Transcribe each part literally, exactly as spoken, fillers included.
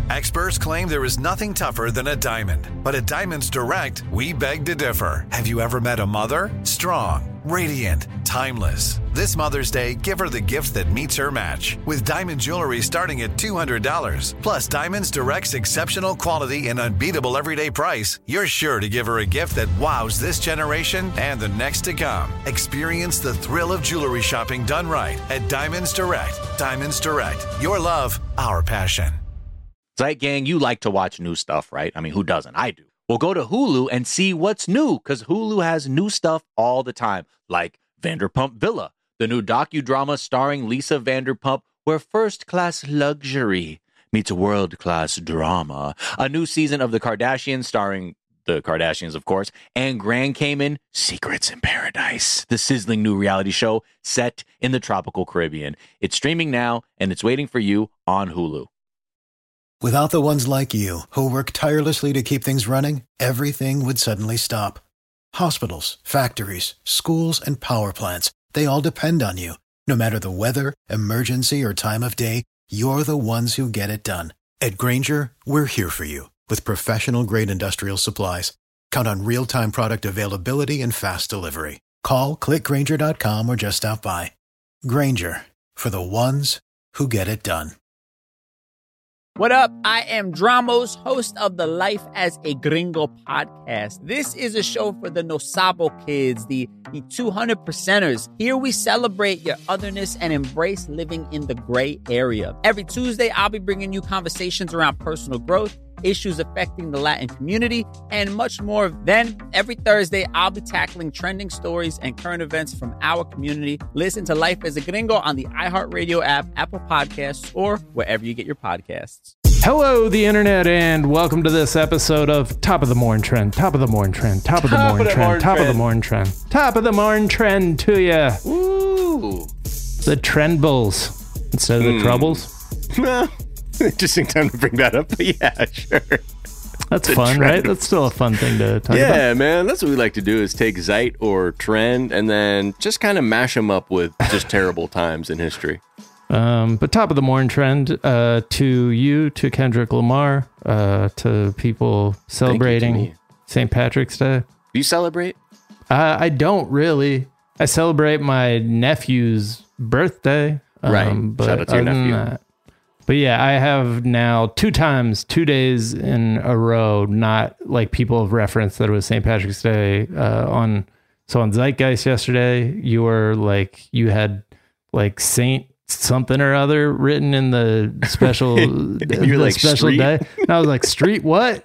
Experts claim there is nothing tougher than a diamond. But at Diamonds Direct, we beg to differ. Have you ever met a mother? Strong, radiant, timeless. This Mother's Day, give her the gift that meets her match. With diamond jewelry starting at two hundred dollars. Plus Diamonds Direct's exceptional quality and unbeatable everyday price, you're sure to give her a gift that wows this generation and the next to come. Experience the thrill of jewelry shopping done right at Diamonds Direct. Diamonds Direct. Your love, our passion. Zeit Gang, you like to watch new stuff, right? I mean, who doesn't? I do. Well, go to Hulu and see what's new, because Hulu has new stuff all the time, like Vanderpump Villa, the new docudrama starring Lisa Vanderpump, where first-class luxury meets world-class drama. A new season of The Kardashians starring the Kardashians, of course, and Grand Cayman, Secrets in Paradise, the sizzling new reality show set in the tropical Caribbean. It's streaming now, and it's waiting for you on Hulu. Without the ones like you, who work tirelessly to keep things running, everything would suddenly stop. Hospitals, factories, schools, and power plants, they all depend on you. No matter the weather, emergency, or time of day, you're the ones who get it done. At Grainger, we're here for you with professional-grade industrial supplies. Count on real-time product availability and fast delivery. Call, click Grainger dot com, or just stop by. Grainger, for the ones who get it done. What up? I am Dramos, host of the Life as a Gringo podcast. This is a show for the No Sabo kids, the, the two hundred percenters. Here we celebrate your otherness and embrace living in the gray area. Every Tuesday, I'll be bringing you conversations around personal growth, issues affecting the Latin community, and much more. Then, every Thursday, I'll be tackling trending stories and current events from our community. Listen to Life as a Gringo on the iHeartRadio app, Apple Podcasts, or wherever you get your podcasts. Hello, the internet, and welcome to this episode of Top of the Morning Trend. Top of the Morning Trend. Top of the Morning Trend. Top of the Morning Trend. Top of the Morning Trend to ya. Ooh. The Trend Bulls instead of the Mm. Troubles. No. Interesting time to bring that up, but yeah, sure. That's The fun, trend. right? That's still a fun thing to talk about. Yeah, man, that's what we like to do is take Zeit or Trend and then just kind of mash them up with just terrible times in history. Um, but Top of the Morning Trend uh, to you, to Kendrick Lamar, uh, to people celebrating me. Saint Patrick's Day. Do you celebrate? Uh, I don't really. I celebrate my nephew's birthday. Um, Right. But Shout out to your other than nephew. that- But yeah, I have now two times, two days in a row, not like people have referenced that it was Saint Patrick's Day uh, on. So on Zeitgeist yesterday, you were like, you had like Saint something or other written in the special, You're the like, special street? day. And I was like, street what?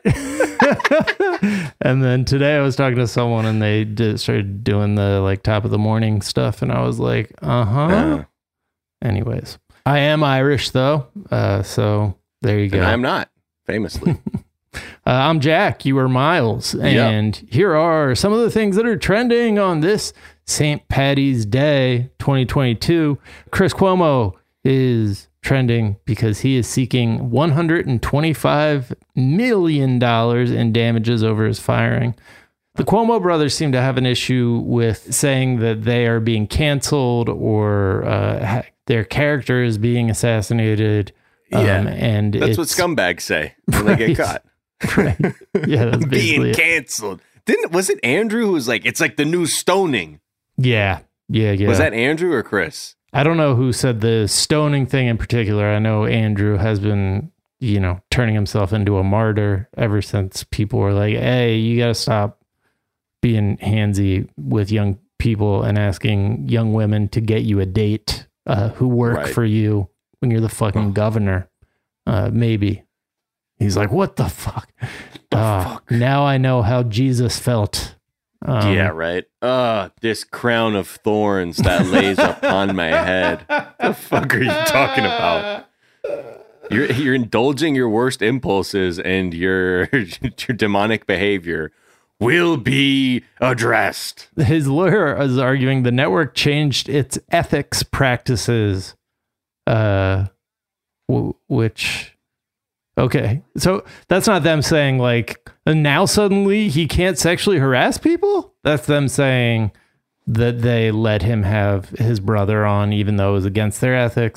And then today I was talking to someone and they did, started doing the like top of the morning stuff. And I was like, uh-huh. Uh, Anyways. I am Irish, though, uh, so there you go. and I'm not, famously. uh, I'm Jack. You are Miles, and Yep. here are some of the things that are trending on this Saint Patty's Day, twenty twenty-two. Chris Cuomo is trending because he is seeking one hundred twenty-five million dollars in damages over his firing. The Cuomo brothers seem to have an issue with saying that they are being canceled or uh, ha- their character is being assassinated. Um, Yeah, and That's what it's- scumbags say when they get caught. Right. Yeah, that's basically Being it. canceled. Didn't was it Andrew who was like, it's like the new stoning? Yeah, yeah, yeah. Was that Andrew or Chris? I don't know who said the stoning thing in particular. I know Andrew has been, you know, turning himself into a martyr ever since people were like, hey, you got to stop being handsy with young people and asking young women to get you a date uh, who work Right. for you when you're the fucking governor. Uh, maybe. He's like, what the fuck? Uh, now I know how Jesus felt. Um, Yeah, right. Uh, this crown of thorns that lays upon my head. The fuck are you talking about? You're you're indulging your worst impulses and your your demonic behavior will be addressed. His lawyer is arguing the network changed its ethics practices, uh, w- which, okay. So that's not them saying like, now suddenly he can't sexually harass people. That's them saying that they let him have his brother on, even though it was against their ethics.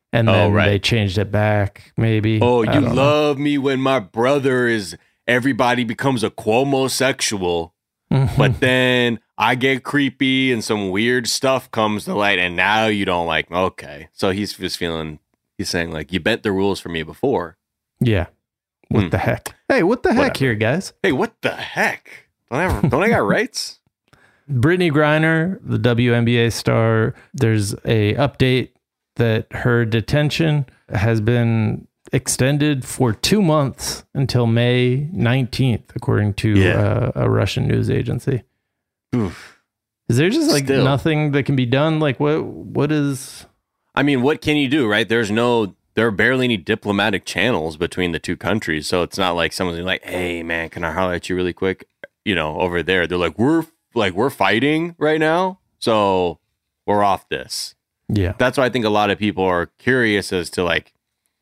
and Oh, then right. they changed it back. Maybe. Oh, I you don't know. love me when my brother is. Everybody becomes a Cuomo-sexual, but then I get creepy and some weird stuff comes to light, and now you don't like me. Okay, so he's just feeling. He's saying like, you bent the rules for me before. Yeah. What Hmm. the heck? Hey, what the heck Whatever. here, guys? Hey, what the heck? Don't I, have, don't I got rights? Brittany Griner, the W N B A star, there's a update that her detention has been extended for two months until May nineteenth, according to Yeah. uh, a Russian news agency. Oof. Is there just like Still. nothing that can be done? Like what? What is? I mean, what can you do, right? There's no, there are barely any diplomatic channels between the two countries. So it's not like someone's like, hey, man, can I holler at you really quick? You know, over there, they're like, we're like, we're fighting right now. So we're off this. Yeah, That's why I think a lot of people are curious as to like,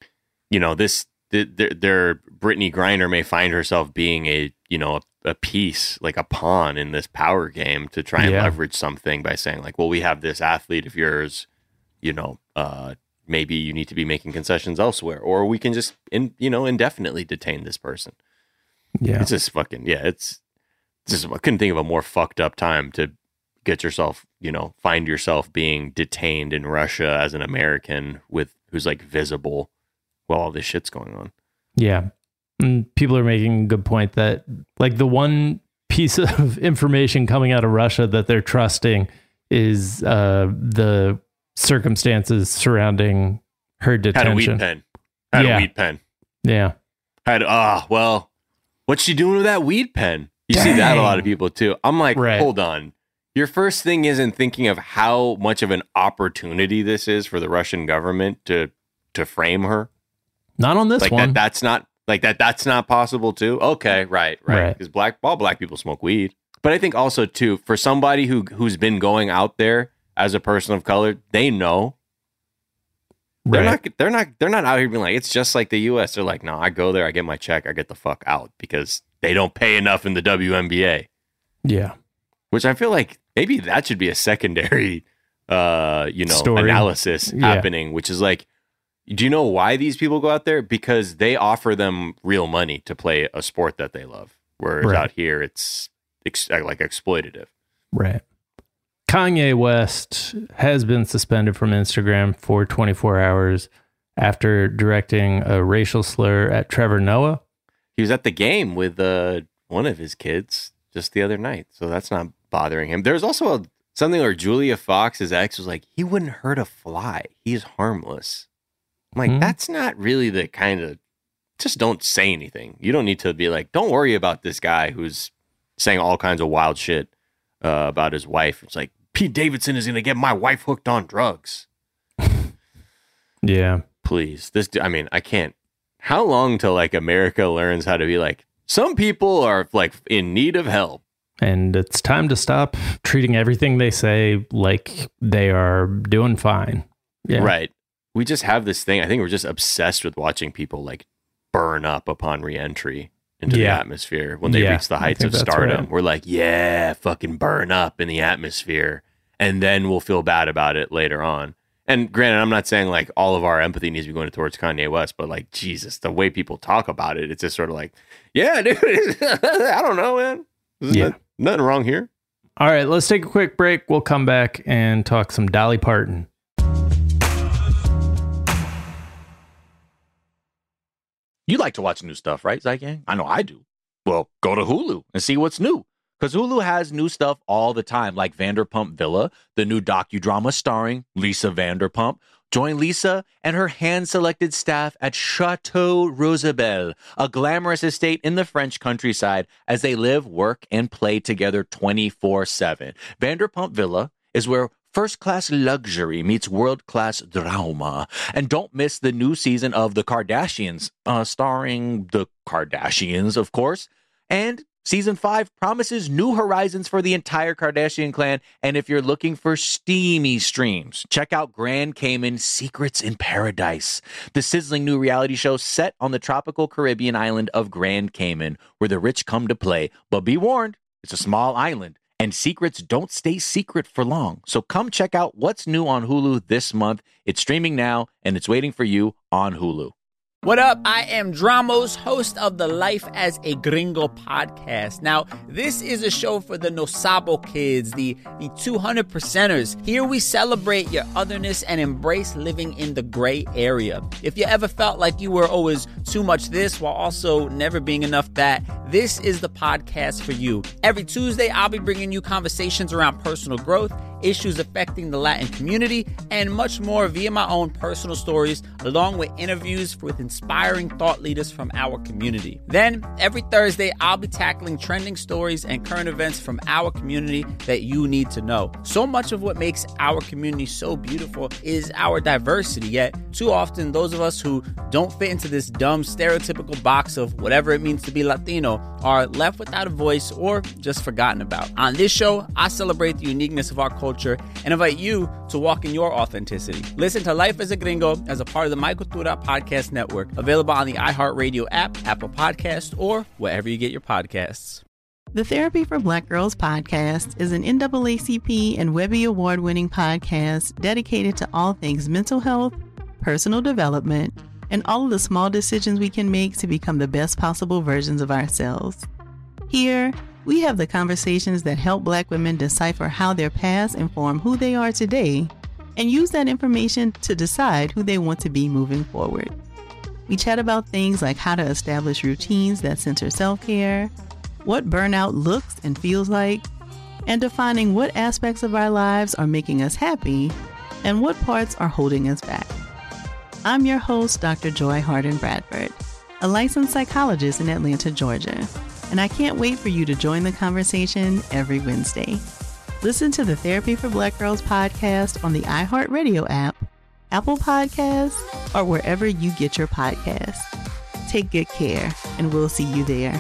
you know, this, their, their Brittany Griner may find herself being a, you know, a, a piece, like a pawn in this power game to try and Yeah. leverage something by saying like, well, we have this athlete of yours, you know, uh, maybe you need to be making concessions elsewhere, or we can just, in, you know, indefinitely detain this person. yeah, It's just fucking, yeah, it's just, I couldn't think of a more fucked up time to get yourself, you know, find yourself being detained in Russia as an American with who's like visible while all this shit's going on. yeah. And people are making a good point that like the one piece of information coming out of Russia that they're trusting is uh, the circumstances surrounding her Had a detention. weed pen. Had Yeah. a weed pen. Yeah. Had, ah, well, what's she doing with that weed pen? You see that a lot of people too. I'm like, Right. hold on. Your first thing isn't thinking of how much of an opportunity this is for the Russian government to to frame her. Not on this like one. that that's not like that that's not possible too. Okay, right, right. Right. Because black all black people smoke weed. But I think also too, for somebody who who's been going out there as a person of color, they know. They're Right. not they're not they're not out here being like, it's just like the U S. They're like, no, I go there, I get my check, I get the fuck out, because they don't pay enough in the W N B A. Yeah. Which I feel like maybe that should be a secondary uh, you know, Story. analysis Yeah. happening, which is like, do you know why these people go out there? Because they offer them real money to play a sport that they love. Whereas Right. out here, it's ex- like exploitative. Right. Kanye West has been suspended from Instagram for twenty-four hours after directing a racial slur at Trevor Noah. He was at the game with uh, one of his kids just the other night, so that's not bothering him. There's also a, something where Julia Fox, his ex, was like, he wouldn't hurt a fly. He's harmless. I'm like, Hmm. that's not really the kind of, just don't say anything. You don't need to be like, don't worry about this guy who's saying all kinds of wild shit uh, about his wife. It's like, Pete Davidson is going to get my wife hooked on drugs. Yeah. Please. This, I mean, I can't. How long till like America learns how to be like, some people are like in need of help. And it's time to stop treating everything they say like they are doing fine. Yeah. Right. We just have this thing. I think we're just obsessed with watching people like burn up upon reentry into Yeah. the atmosphere when they Yeah, reach the I heights think of that's stardom. right. We're like, yeah, fucking burn up in the atmosphere. And then we'll feel bad about it later on. And granted, I'm not saying like all of our empathy needs to be going towards Kanye West, but like, Jesus, the way people talk about it, it's just sort of like, yeah, dude, I don't know, man. There's Yeah. not- nothing wrong here. All right, let's take a quick break. We'll come back and talk some Dolly Parton. You like to watch new stuff, right, Zygang? I know I do. Well, go to Hulu and see what's new. Because Hulu has new stuff all the time, like Vanderpump Villa, the new docudrama starring Lisa Vanderpump. Join Lisa and her hand-selected staff at Chateau Rosabelle, a glamorous estate in the French countryside, as they live, work, and play together twenty-four seven. Vanderpump Villa is where first-class luxury meets world-class drama. And don't miss the new season of The Kardashians, uh, starring the Kardashians, of course. And Season five promises new horizons for the entire Kardashian clan. And if you're looking for steamy streams, check out Grand Cayman Secrets in Paradise, the sizzling new reality show set on the tropical Caribbean island of Grand Cayman, where the rich come to play. But be warned, it's a small island, And secrets don't stay secret for long. So come check out what's new on Hulu this month. It's streaming now, and it's waiting for you on Hulu. What up? I am Dramos, host of the Life as a Gringo podcast. Now, this is a show for the No Sabo kids, the, the two hundred percenters. Here we celebrate your otherness and embrace living in the gray area. If you ever felt like you were always too much this while also never being enough that, this is the podcast for you. Every Tuesday, I'll be bringing you conversations around personal growth, issues affecting the Latin community, and much more via my own personal stories, along with interviews with inspiring thought leaders from our community. Then, every Thursday, I'll be tackling trending stories and current events from our community that you need to know. So much of what makes our community so beautiful is our diversity, yet too often those of us who don't fit into this dumb stereotypical box of whatever it means to be Latino are left without a voice or just forgotten about. On this show, I celebrate the uniqueness of our culture and invite you to walk in your authenticity. Listen to Life as a Gringo as a part of the My Cultura Podcast Network, available on the iHeartRadio app, Apple Podcasts, or wherever you get your podcasts. The Therapy for Black Girls podcast is an N double A C P and Webby Award-winning podcast dedicated to all things mental health, personal development, and all of the small decisions we can make to become the best possible versions of ourselves. Here, we have the conversations that help Black women decipher how their past inform who they are today and use that information to decide who they want to be moving forward. We chat about things like how to establish routines that center self-care, what burnout looks and feels like, and defining what aspects of our lives are making us happy and what parts are holding us back. I'm your host, Doctor Joy Harden Bradford, a licensed psychologist in Atlanta, Georgia, and I can't wait for you to join the conversation every Wednesday. Listen to the Therapy for Black Girls podcast on the iHeartRadio app, Apple Podcasts, or wherever you get your podcasts. Take good care, and we'll see you there.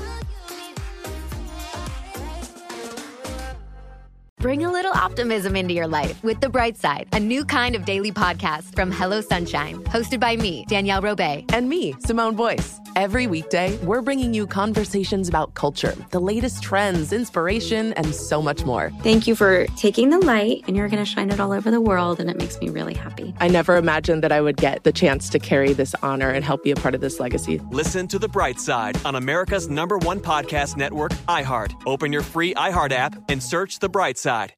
Bring a little optimism into your life with The Bright Side, a new kind of daily podcast from Hello Sunshine, hosted by me, Danielle Robay. And me, Simone Boyce. Every weekday, we're bringing you conversations about culture, the latest trends, inspiration, and so much more. Thank you for taking the light, and you're going to shine it all over the world, and it makes me really happy. I never imagined that I would get the chance to carry this honor and help be a part of this legacy. Listen to The Bright Side on America's number one podcast network, iHeart. Open your free iHeart app and search The Bright Side.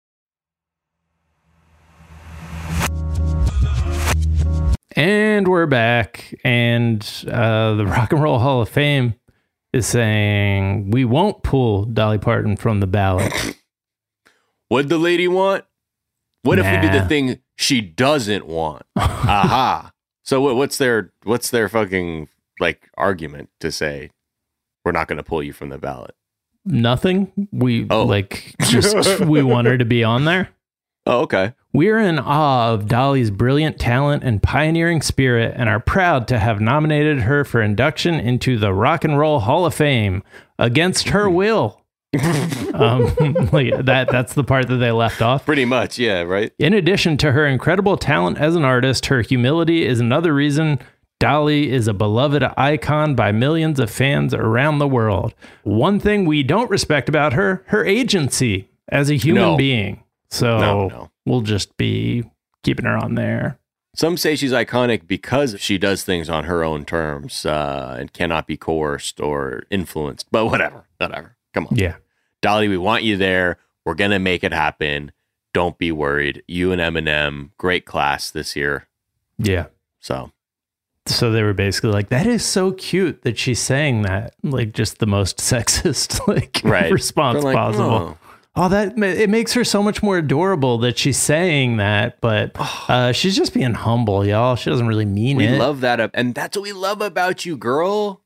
And we're back, and uh, the Rock and Roll Hall of Fame is saying we won't pull Dolly Parton from the ballot. What'd the lady want? What nah. if we did the thing she doesn't want? Aha. So what, what's their what's their fucking like argument to say we're not going to pull you from the ballot? Nothing. We oh. like just we want her to be on there. Oh, okay. We're in awe of Dolly's brilliant talent and pioneering spirit and are proud to have nominated her for induction into the Rock and Roll Hall of Fame against her will. um, like that, that's the part that they left off. Pretty much, yeah, right? In addition to her incredible talent as an artist, her humility is another reason Dolly is a beloved icon by millions of fans around the world. One thing we don't respect about her, her agency as a human no. being. So no, no. we'll just be keeping her on there. Some say she's iconic because she does things on her own terms uh, and cannot be coerced or influenced. But whatever, whatever. Come on. Yeah. Dolly, we want you there. We're going to make it happen. Don't be worried. You and Eminem, great class this year. Yeah. So. So they were basically like, that is so cute that she's saying that. Like just the most sexist like right. response like, possible. Oh. Oh, that it makes her so much more adorable that she's saying that, but uh, she's just being humble, y'all. She doesn't really mean we it. We love that, and that's what we love about you, girl.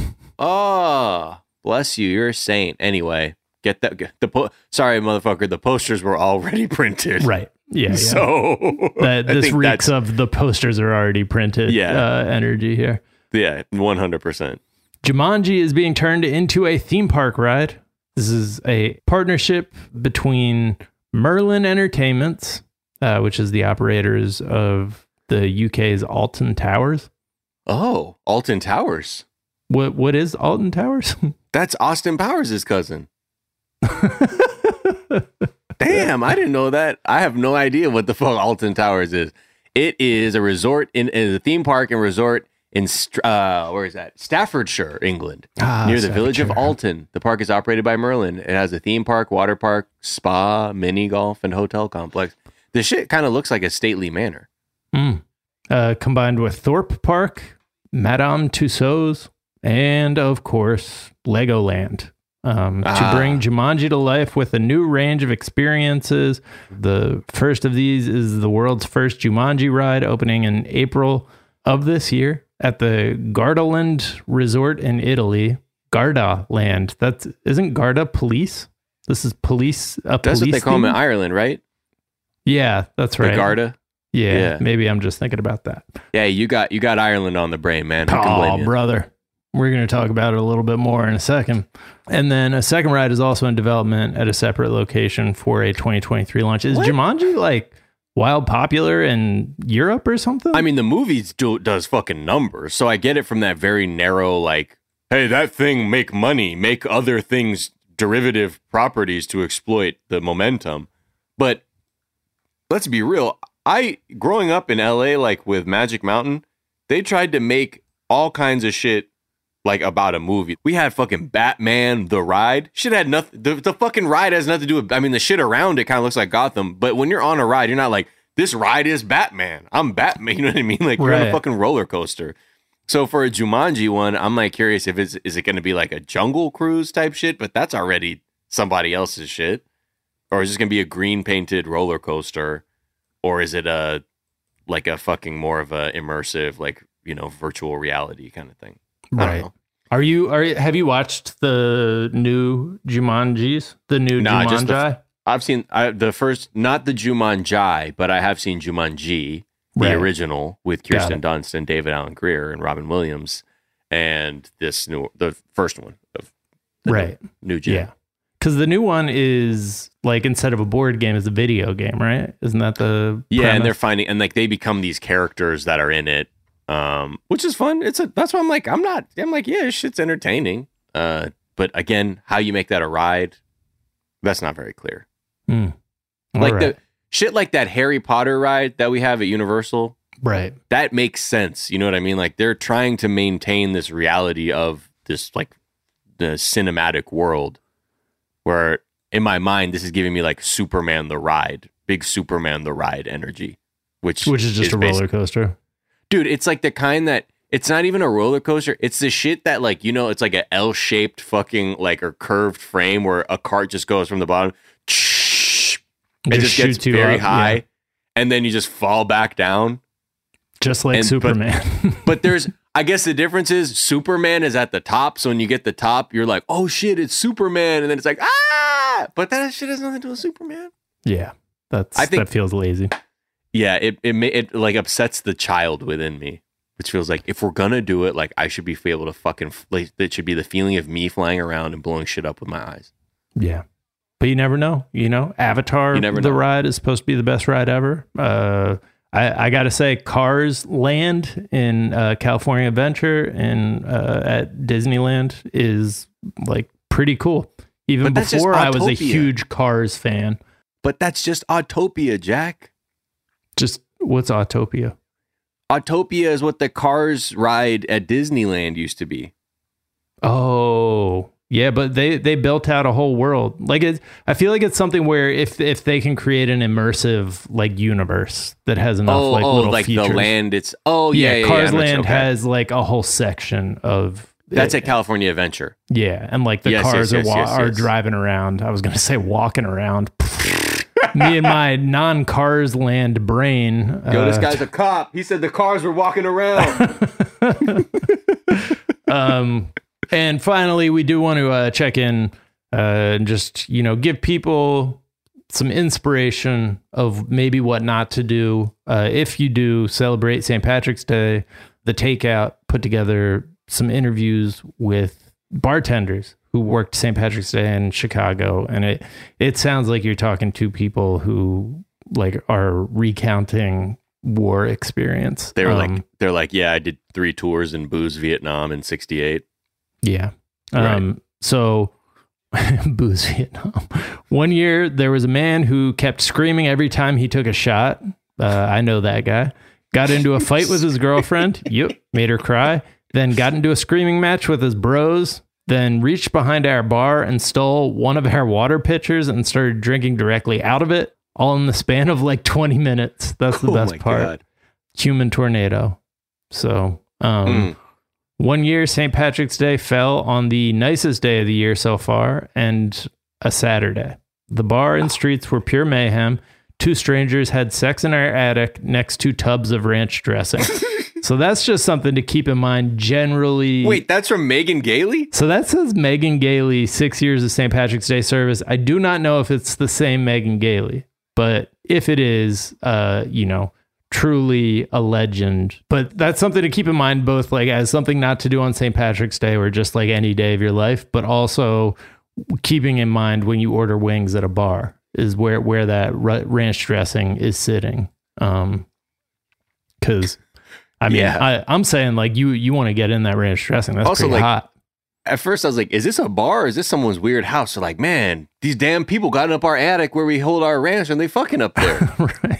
Oh, bless you. You're a saint. Anyway, get that. Get the po- sorry, motherfucker. The posters were already printed. Right. Yeah. yeah. So that this reeks of the posters are already printed. Yeah. Uh, energy here. Yeah, one hundred percent. Jumanji is being turned into a theme park ride. This is a partnership between Merlin Entertainments, uh, which is the operators of the U K's Alton Towers. Oh, Alton Towers. What What is Alton Towers? That's Austin Powers' cousin. Damn, I didn't know that. I have no idea what the fuck Alton Towers is. It is a resort in, in a theme park and resort in uh, where is that? Staffordshire, England, ah, near the village of Staffordshire. Alton. The park is operated by Merlin. It has a theme park, water park, spa, mini golf, and hotel complex. The shit kind of looks like a stately manor. Mm. Uh, combined with Thorpe Park, Madame Tussauds, and of course Legoland. Um, Ah. To bring Jumanji to life with a new range of experiences. The first of these is the world's first Jumanji ride, opening in April of this year at the Gardaland Resort in Italy. Gardaland. That's isn't Garda police? This is police. A That's what they police call them theme? in Ireland, right? Yeah, that's right. The Garda. Yeah, Yeah. maybe I'm just thinking about that. Yeah, you got you got Ireland on the brain, man. Who can blame Oh, you? brother. We're going to talk about it a little bit more in a second. And then a second ride is also in development at a separate location for a twenty twenty-three launch. Is What? Jumanji like wild popular in Europe or something? I mean, the movies do, does fucking numbers, so I get it from that very narrow, like, hey, that thing make money, make other things derivative properties to exploit the momentum. But let's be real. I, growing up in L A, like with Magic Mountain, they tried to make all kinds of shit like about a movie. We had fucking Batman, the ride. Shit had nothing, the, the fucking ride has nothing to do with, I mean, the shit around it kind of looks like Gotham, but when you're on a ride, you're not like, this ride is Batman. I'm Batman. You know what I mean? Like you're on a Right. fucking roller coaster. So for a Jumanji one, I'm like curious if it's, is it going to be like a Jungle Cruise type shit, but that's already somebody else's shit. Or is it going to be a green painted roller coaster? Or is it a, like a fucking more of a immersive, like, you know, virtual reality kind of thing? I don't right. know. Are you, are you, have you watched the new Jumanjis? The new Nah, Jumanji? just the, I've seen I, the first, not the Jumanji, but I have seen Jumanji, the Right. original with Got Kirsten it. Dunst and David Allen Greer and Robin Williams, and this new, the first one of the Right. new, new gen. Yeah. Because the new one is like, instead of a board game, is a video game, right? Isn't that the Yeah, premise? and they're finding, and like they become these characters that are in it, um, which is fun. It's a, that's why I'm like, I'm not, I'm like, yeah, this shit's entertaining. Uh, but again, how you make that a ride, that's not very clear. Hmm. All Like right. the shit, like that Harry Potter ride that we have at Universal, right. that makes sense. You know what I mean? Like they're trying to maintain this reality of this, like the cinematic world, where in my mind, this is giving me like Superman the ride, big Superman the ride energy, which Which is just a roller basic- coaster. Dude, it's like the kind that it's not even a roller coaster. It's the shit that, like, you know, it's like a L-shaped fucking like or curved frame where a cart just goes from the bottom. It Just just gets shoots you very up, high, yeah. and then you just fall back down. Just like And- but- Superman. But there's, I guess the difference is Superman is at the top. So when you get the top, you're like, oh shit, it's Superman. And then it's like, ah, but that shit has nothing to do with Superman. Yeah. That's, I think- that feels lazy. Yeah, it, it, ma- it like upsets the child within me, which feels like if we're gonna do it, like I should be able to fucking, like, it should be the feeling of me flying around and blowing shit up with my eyes. Yeah. But you never know. You know, Avatar, You never the know. ride is supposed to be the best ride ever. Uh, I, I got to say, Cars Land in uh, California Adventure and uh, at Disneyland is like pretty cool. Even But that's just before I was a Autopia. huge Cars fan. But that's just Autopia, Jack. Just what's Autopia? Autopia is what the Cars ride at Disneyland used to be. Oh, yeah, but they they built out a whole world. Like it, I feel like it's something where if if they can create an immersive like universe that has enough oh, like oh, little like features. the land. It's oh yeah, yeah, yeah, Cars yeah, I know Land what you- okay. has like a whole section of That's at California Adventure. yeah, and like the Yes, cars yes, yes, are wa- yes, are yes. driving around. I was gonna say walking around. Me and my non Cars Land brain. Yo, this uh, guy's a cop. He said the cars were walking around. um, and finally, we do want to uh, check in uh, and just, you know, give people some inspiration of maybe what not to do. Uh, if you do celebrate Saint Patrick's Day, The Takeout put together some interviews with bartenders who worked Saint Patrick's Day in Chicago. And it, it sounds like you're talking to people who like are recounting war experience. They were Um, like, they're like, yeah, I did three tours in booze Vietnam in sixty-eight. Yeah. Right. Um, so Booze Vietnam. One year, there was a man who kept screaming every time he took a shot. Uh, I know that guy. Got into a fight with his girlfriend. Yep, made her cry. Then got into a screaming match with his bros. Then reached behind our bar and stole one of our water pitchers and started drinking directly out of it, all in the span of like twenty minutes. That's the Oh best my part. God. Human tornado. So, um... Mm. One year, Saint Patrick's Day fell on the nicest day of the year so far, and a Saturday. The bar and streets were pure mayhem. Two strangers had sex in our attic next to tubs of ranch dressing. So that's just something to keep in mind generally. Wait, that's from Megan Gailey? So that says Megan Gailey, six years of Saint Patrick's Day service. I do not know if it's the same Megan Gailey, but if it is, uh, you know, truly a legend. But that's something to keep in mind, both like as something not to do on Saint Patrick's Day or just like any day of your life, but also keeping in mind when you order wings at a bar is where where that r- ranch dressing is sitting. Um, because I mean, Yeah. I, I'm saying like you you want to get in that ranch dressing. That's Also, pretty like, hot. At first, I was like, is this a bar or is this someone's weird house? They're like, man, these damn people got up our attic where we hold our ranch and they fucking up there. Right.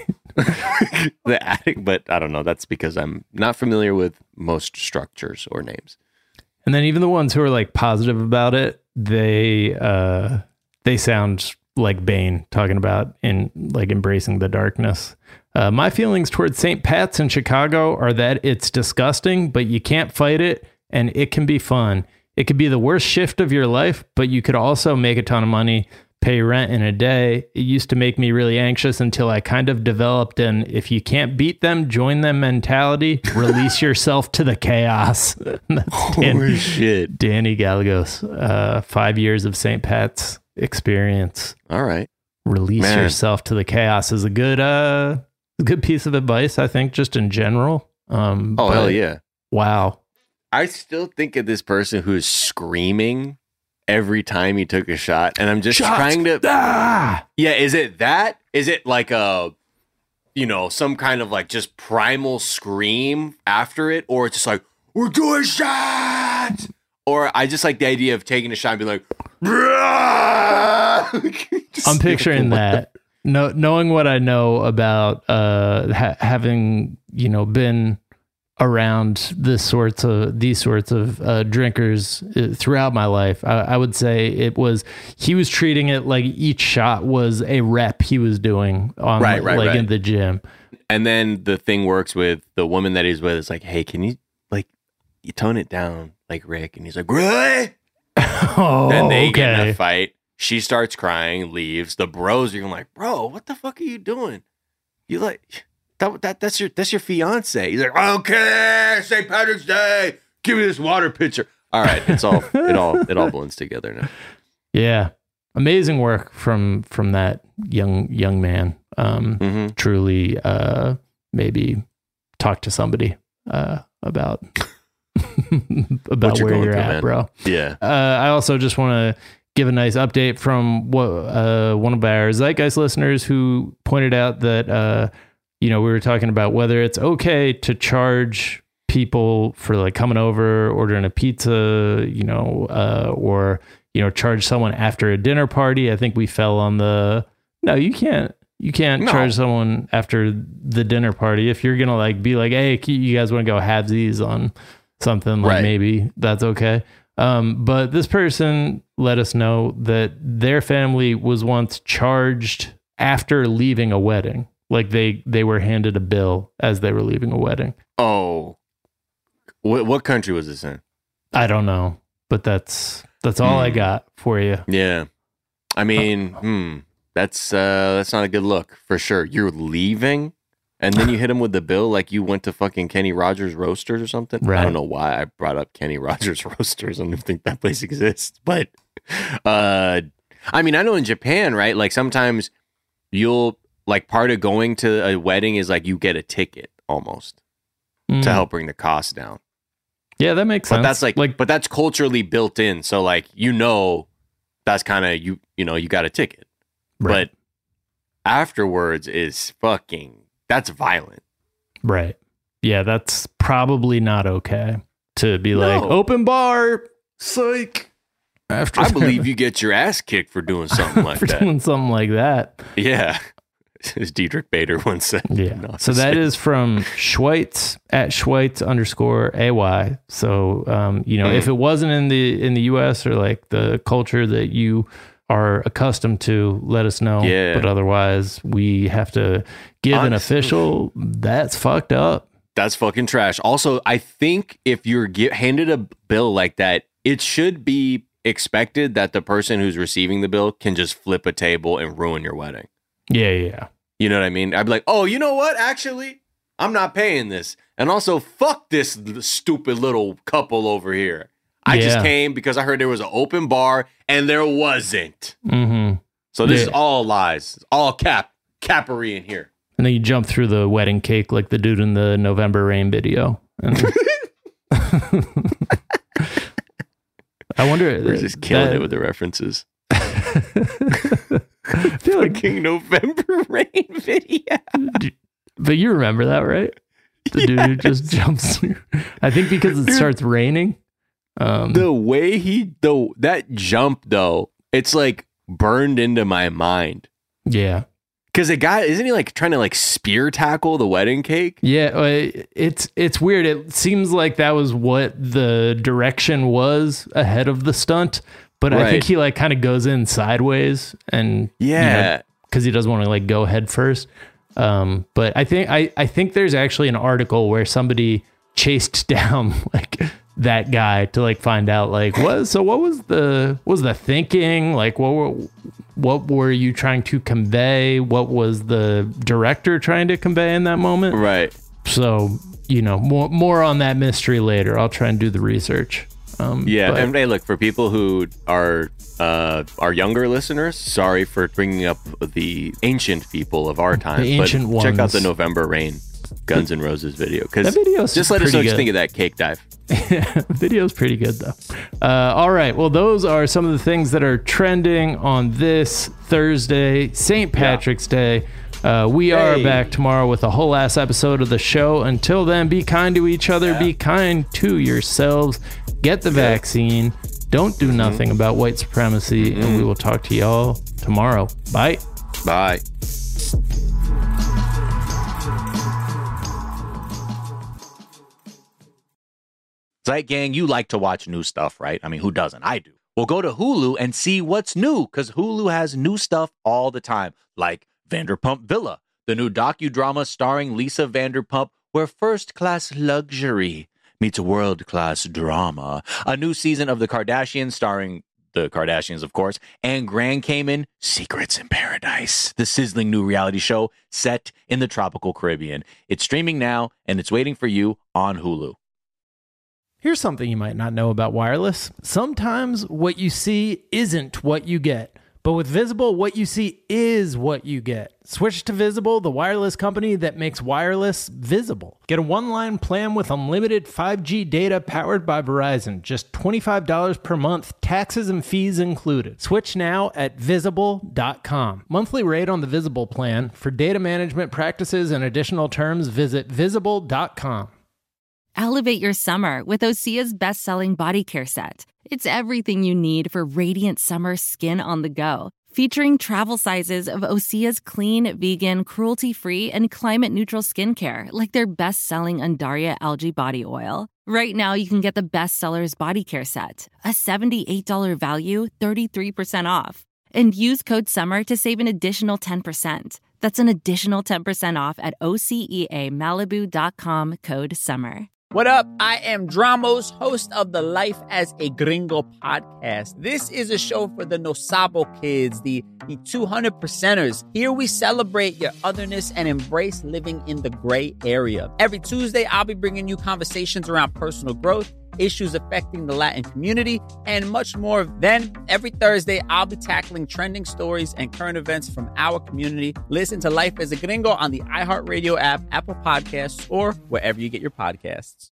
The attic, but I don't know. That's because I'm not familiar with most structures or names. And then even the ones who are like positive about it, they uh they sound like Bane talking about in like embracing the darkness. Uh, my feelings towards Saint Pat's in Chicago are that it's disgusting, but you can't fight it, and it can be fun. It could be the worst shift of your life, but you could also make a ton of money, pay rent in a day. It used to make me really anxious until I kind of developed an if you can't beat them, join them mentality. Release yourself to the chaos. That's Holy shit. Danny Gallegos, uh, five years of Saint Pat's experience. All right. Release Man. yourself to the chaos is a good, uh, a good piece of advice, I think, just in general. Um, Oh, but hell yeah. Wow. I still think of this person who's screaming every time he took a shot, and I'm just Shots. trying to. Ah! Yeah, is it that? Is it like a, you know, some kind of like just primal scream after it, or it's just like we're doing shots? Or I just like the idea of taking a shot and being like, just I'm picturing like, that. No, knowing what I know about uh, ha- having you know been around this sorts of these sorts of uh, drinkers uh, throughout my life, I, I would say it was he was treating it like each shot was a rep he was doing on Right, right, like right. in the gym. And then the thing works with the woman that he's with. It's like, hey, can you like you tone it down, like Rick? And he's like, really? Oh, Then they get in okay. a fight. She starts crying, leaves. The bros are going like, bro, what the fuck are you doing? You like that? That that's your that's your fiance. He's like, I don't care. Saint Patrick's Day. Give me this water pitcher. All right, it's all it all it all blends together now. Yeah, amazing work from from that young young man. Um, Mhm. Truly, uh, maybe talk to somebody uh, about about What you're where going you're through, at, man. bro. Yeah. Uh, I also just want to give a nice update from what uh, one of our Zeitgeist listeners who pointed out that uh, you know we were talking about whether it's okay to charge people for like coming over, ordering a pizza, you know, uh, or you know, charge someone after a dinner party. I think we fell on the no, you can't. You can't No. charge someone after the dinner party if you're gonna like be like, hey, you guys want to go halvesies on something, like Right. maybe that's okay. Um, but this person let us know that their family was once charged after leaving a wedding. Like they they were handed a bill as they were leaving a wedding. Oh, what what country was this in? I don't know, but that's that's all I Hmm. got for you. Yeah, I mean, hmm, that's uh, that's not a good look for sure. You're leaving, and then you hit him with the bill like you went to fucking Kenny Rogers Roasters or something. Right. I don't know why I brought up Kenny Rogers Roasters. I don't think that place exists, but uh, I mean, I know in Japan, right? Like sometimes you'll like part of going to a wedding is like you get a ticket almost Mm. to help bring the cost down. Yeah, that makes But sense. that's like, like but that's culturally built in. So like, you know, that's kind of you, you know, you got a ticket, Right. but afterwards is fucking, that's violent. right. Yeah, that's probably not okay to be like No. open bar, psych. After I believe you get your ass kicked for doing something like for that. doing something like that. Yeah. As Diedrich Bader once said. Yeah. No, so that is from Schweitz at Schweitz underscore A Y. So, um, you know, mm. if it wasn't in the in the U S or like the culture that you are accustomed to, let us know. Yeah. But otherwise, we have to give Honestly, an official. That's fucked up. That's fucking trash. Also, I think if you're get, handed a bill like that, it should be expected that the person who's receiving the bill can just flip a table and ruin your wedding. Yeah, yeah. You know what I mean? I'd be like, oh, you know what? Actually, I'm not paying this. And also, fuck this stupid little couple over here. I yeah. just came because I heard there was an open bar and there wasn't. Mm-hmm. So this yeah. is all lies. It's all cap, cappery in here. And then you jump through the wedding cake like the dude in the November Rain video. And I wonder. We're just killing that, it with the references. I feel like King November Rain video. But you remember that, right? The yes. dude who just jumps through. I think because it starts raining. Um, the way he, though, that jump, though, it's like burned into my mind. Yeah. Because the guy, isn't he like trying to like spear tackle the wedding cake? Yeah, it's it's weird. It seems like that was what the direction was ahead of the stunt. But right. I think he like kind of goes in sideways and yeah, because you know, he doesn't want to like go head first. Um, but I think I, I think there's actually an article where somebody chased down like that guy to like find out like what. So what was the what was the thinking? Like what were what were you trying to convey? What was the director trying to convey in that moment? Right. So you know more more on that mystery later. I'll try and do the research. Um, yeah, but, and hey, look, for people who are uh, our younger listeners, sorry for bringing up the ancient people of our time. The ancient but ones. Check out the November Rain Guns N' Roses video. Because just let us know what you think of that cake dive. Video's pretty good, though. Uh, all right, well, those are some of the things that are trending on this Thursday, Saint Patrick's yeah. Day. Uh, we hey. are back tomorrow with a whole ass episode of the show. Until then, be kind to each other. Yeah. Be kind to yourselves. Get the yeah. vaccine. Don't do nothing mm-hmm. about white supremacy. Mm-hmm. And we will talk to y'all tomorrow. Bye. Bye. Zeit Gang, you like to watch new stuff, right? I mean, who doesn't? I do. Well, go to Hulu and see what's new, because Hulu has new stuff all the time, like Vanderpump Villa, the new docudrama starring Lisa Vanderpump, where first-class luxury meets world-class drama. A new season of The Kardashians starring the Kardashians, of course, and Grand Cayman, Secrets in Paradise, the sizzling new reality show set in the tropical Caribbean. It's streaming now, and it's waiting for you on Hulu. Here's something you might not know about wireless. Sometimes what you see isn't what you get. But with Visible, what you see is what you get. Switch to Visible, the wireless company that makes wireless visible. Get a one-line plan with unlimited five G data powered by Verizon. Just twenty-five dollars per month, taxes and fees included. Switch now at visible dot com. Monthly rate on the Visible plan. For data management practices and additional terms, visit visible dot com. Elevate your summer with Osea's best-selling body care set. It's everything you need for radiant summer skin on the go. Featuring travel sizes of Osea's clean, vegan, cruelty-free, and climate-neutral skincare, like their best-selling Undaria Algae Body Oil. Right now, you can get the bestsellers body care set, a seventy-eight dollars value, thirty-three percent off. And use code SUMMER to save an additional ten percent. That's an additional ten percent off at O S E A Malibu dot com, code SUMMER. What up? I am Dramos, host of the Life as a Gringo podcast. This is a show for the No Sabo kids, the, the two hundred percenters. Here we celebrate your otherness and embrace living in the gray area. Every Tuesday, I'll be bringing you conversations around personal growth, issues affecting the Latin community, and much more. Then, every Thursday, I'll be tackling trending stories and current events from our community. Listen to Life as a Gringo on the iHeartRadio app, Apple Podcasts, or wherever you get your podcasts.